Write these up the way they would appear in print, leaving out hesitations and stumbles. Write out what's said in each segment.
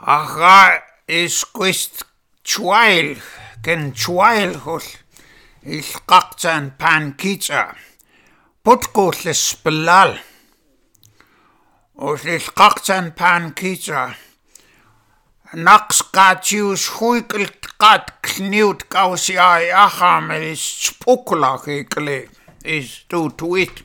Aga is quist chwail, gen chwail hol, il qaqtan pan kitsa, putko le spelal, os il qaqtan pan kitsa, naqs qatius huikel qat kniut kausiai acham is spukla kekle, is tu tuit,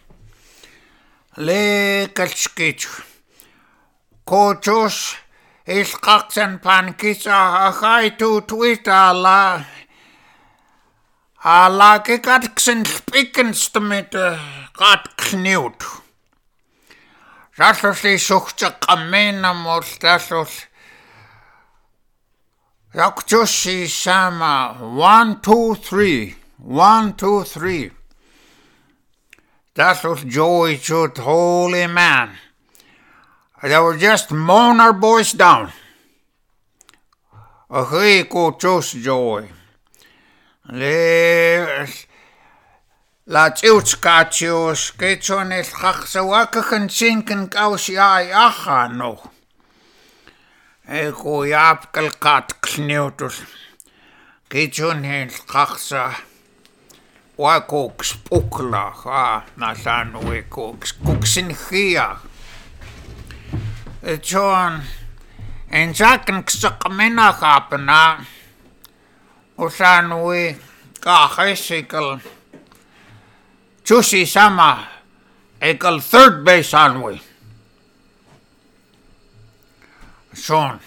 le kalskit, kochos, il qaqtan pan kitsa achai tu tuit ala kat ksen spikkenst met kat kniut. Rasos li suhtsa kamena mos rasos. Yaktusi sama 1, 2, 3. 1, 2, 3. That was joy to the holy man. They were just moan our boys down. A go just joy. La tiutskatius, ketson el haxawakakan sinken kausiai acha no. Eko jap kalkat kniutus. Ketson el haxa. Wako spukla, nasan weko kuksin hia. John, en zaken ksakamena kapena. Usan we kahesikal. Chusi sama ekal third base on we. Son.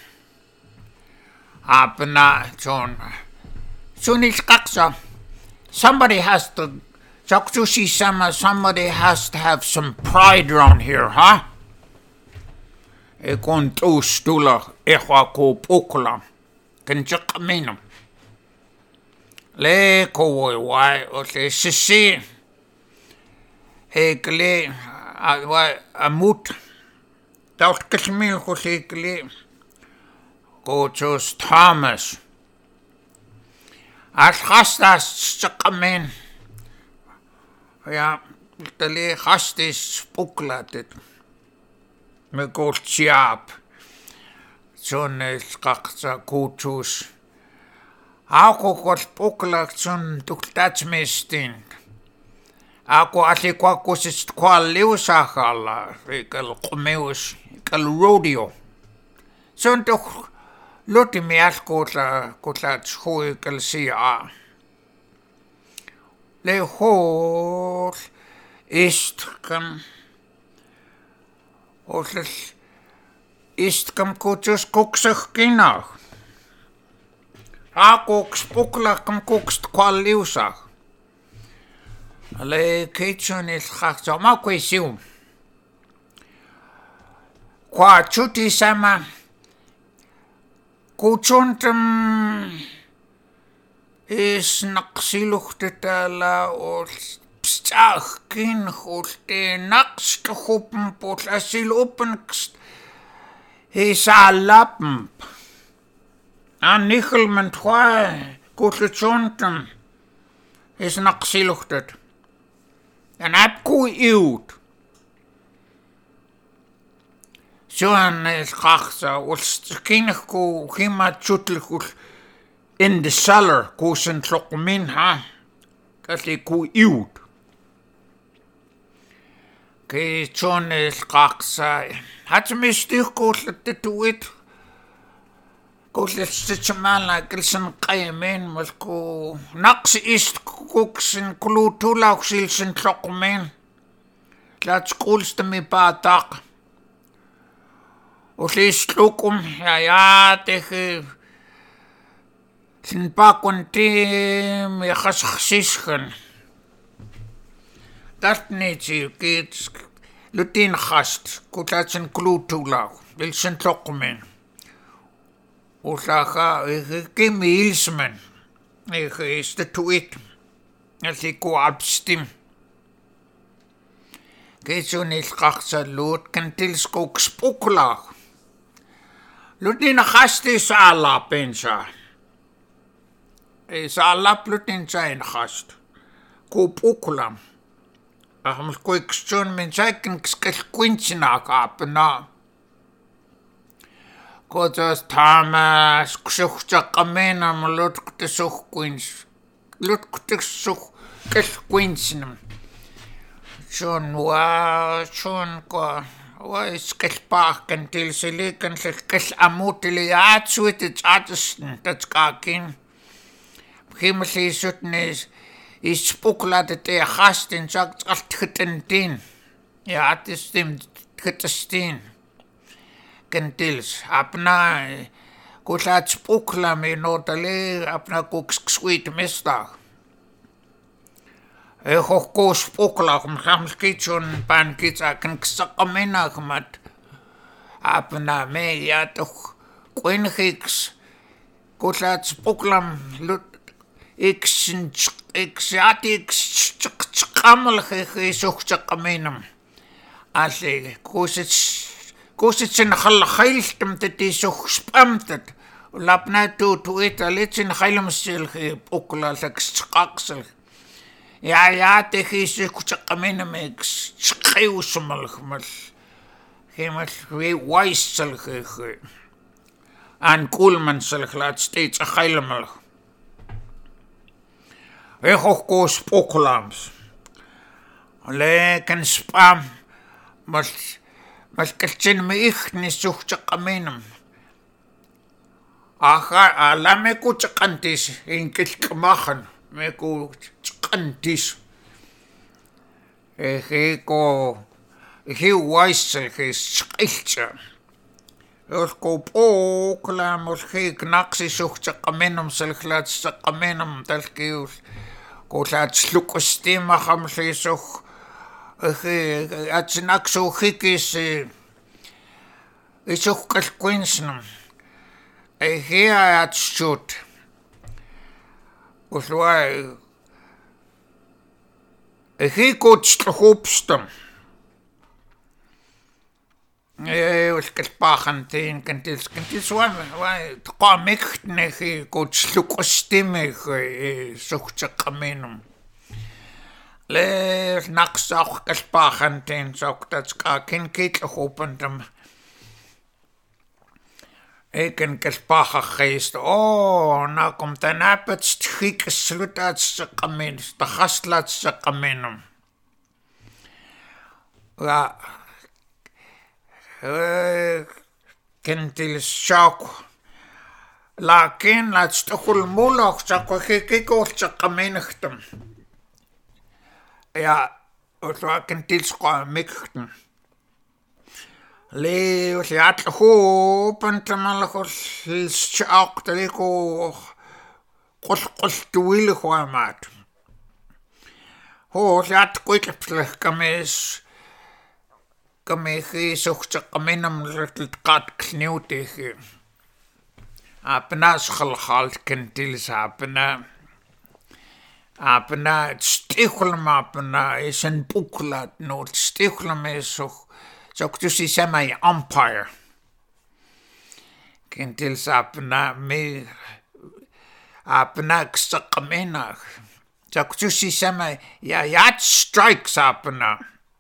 Apena son. Sunis kaksa. Somebody has to Chusi sama, somebody has to have some pride around here, huh? Ekon tu stula ehwa ko pukula. Kenchakamino. Le ko wai o le sisi. Ekle amut. Taut kashmir ko ekle. Ko chos Thomas. As hastas chakamen. Ja, le hastis puklatet. Me go chiap. Son es kaksa kutus. Ako kot puklak son tuktats mestin. Ako ati kwa kusis kwa liusakala. Ikal kumeus. Ikal rodeo. Son tuk luti mias kotla tshui ikal siya. Le hol ist kam. Osles ist kam kutus kuksach kinach. Ako spukla kam kukst kwa liusach. Le kitchen is khaksa ma kwesium. Kwa chuti sama kuchuntum is naqsiluhtala or pstach kin holte naqst hupen pot asil open is alappen. An nichelmen twa kutlchuntum is naqsiluhtet. En heb koe iud. Zo'n is gachtsa, als kinig ko gima tjutelig in de cellar, ko zijn tlokmin ha. Dat is koe iud. Ke zo'n is gachtsa, had ze me stuk kooslet dit uit. Kooslet stitsemala, kilsen kaimen, mas ko naks is koksen klutulak silsen tlokmin. Laat skoolste me patak. Os is lukum, ja, tegen zijn pakontem, je gasisgen. Dat niet, je kiet, lutin gast, kutat zijn klutulak, wil zijn tlokmin. Osaga, ik kim hilsmen. Ik is de tweet. Als ik ko abstim. Kijk zo niet gachtsa lood, kan tilskok spuklag. Lutin gast is ala pensa. Is ala lutin zijn gast. Ko puklam. Ach, ko ik zo'n men zijn kan skil kwintje na kapen na. Kotos tama suhjaqamena mulutqtisuhquins. Lutkutisuh kelquinsnum. Schon ko iskelpaakan tilsilikan kel amutiliaatsuit aatsten tatskaakin. Himmelisutnis ispukladet te hastin sagtgaltgetentin. Ja atistim tgetestin. Kentils apna kulat spukla me notale apna kukskuit mesta. Hohko spukla mhamskitsun pankitsa kanksaqamena kmat. Apna me yatuh quinhix kulat spuklam lut Ixiatix qamal suhjaqamenam. Alle kusitsin khailstam tisuhspamtat. Lapna tu italitsin khailmsil ukla laksqaqsel. Ja tehisuhjaqamenam qiusmal khmal. Himal waisel an kulman selglat steeds khailmal. Hohko spoklams. Leken spam. Mas kaltsin me ichni suhjaqamenam. Ala me kutsakantis inkilkamahan. Me kutsakantis. He waisel skiltsa. Hohko poklamos he knaksi suhjaqamenam selglat saqamenam talkius. Kulat slukostima hamsisuh atsinaksu hikis isuh kalquinsnum hea atshut usluai hikutslhupstum uskalpahantin kantis wai tqamiktne hikutslukostime suhjaqamenum le naqsaq kalpahantin soqtatska kinkitluhupantam eken kalpahaqist nakum tanapats hikslutatsaqamen tahastlatsaqamenum la kentil shock lakin latstuhul mulaq saqhikikullsaqamenhtam ja kentil sqa mikten le uliatlu pantamalhul schaqtaliku qulqultuil huamat liat quitlpleh kames kamehi suhjaqamenam lutqat kniutehi apnas khalkhal kentil apna stikhulma apna isen buklat not stikhulma Soktusi samai umpire. Kentil sapna me apna ksaqamena. Soktusi samai yat strikes apna.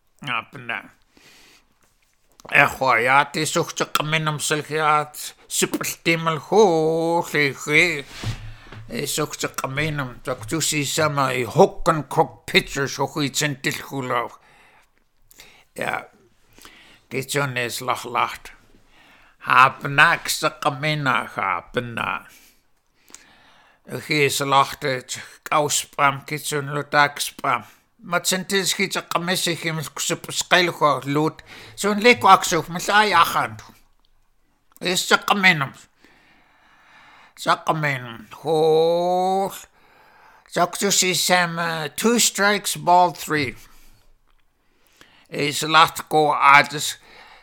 Yati suhjaqamenam selhiat superstimal ho lehe. Suhjaqamenam soktusi samai hook and crook pitchers hohuitsentil hulav. Ja. Kitson is lacht. Hapnak saqamena hapna. His lachtet kauspam kitson lutakspam. Matsentis hitsaqamesi him kusupsqailho lut. Son leko aksuf masayakhan. Is saqamenam. Saqamenam. Ho. Saktusi sam 2 strikes ball 3. Is lacht go ads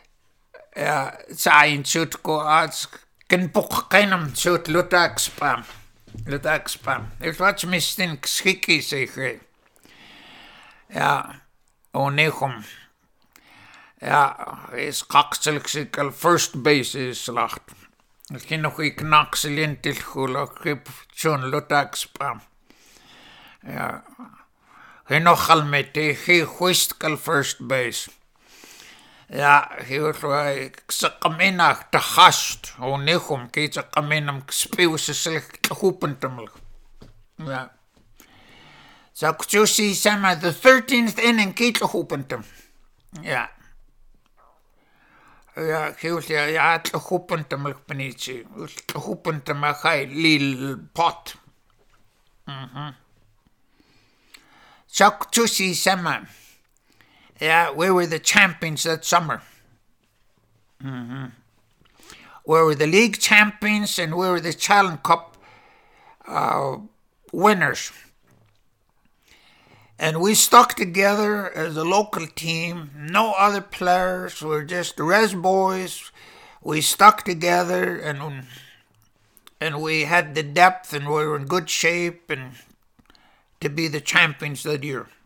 sein shoot go ads ken pokkenam shoot lutakspam. It was mistin skiki sig. Ja, onechum. Ja, is qaxelxical first base is lacht. Het ging nog ik naxelentil hula grip schon lutakspam. Ja. He nog al met he hoistkal first base. Ja, hiullai ksaqaminaq tahast uniqum kitsaqaminam kspiusislik tlahupantaml. Ja. So kutsusi sama the 13th inning kitlahupantam. Ja. Ja, hiullia ja tlahupantaml panichi. Tlahupantamahai lil pot. So kutsusi sama. Yeah, we were the champions that summer. We were the league champions and we were the Challenge Cup winners. And we stuck together as a local team. No other players. We were just the Res boys. We stuck together and we had the depth and we were in good shape and to be the champions that year.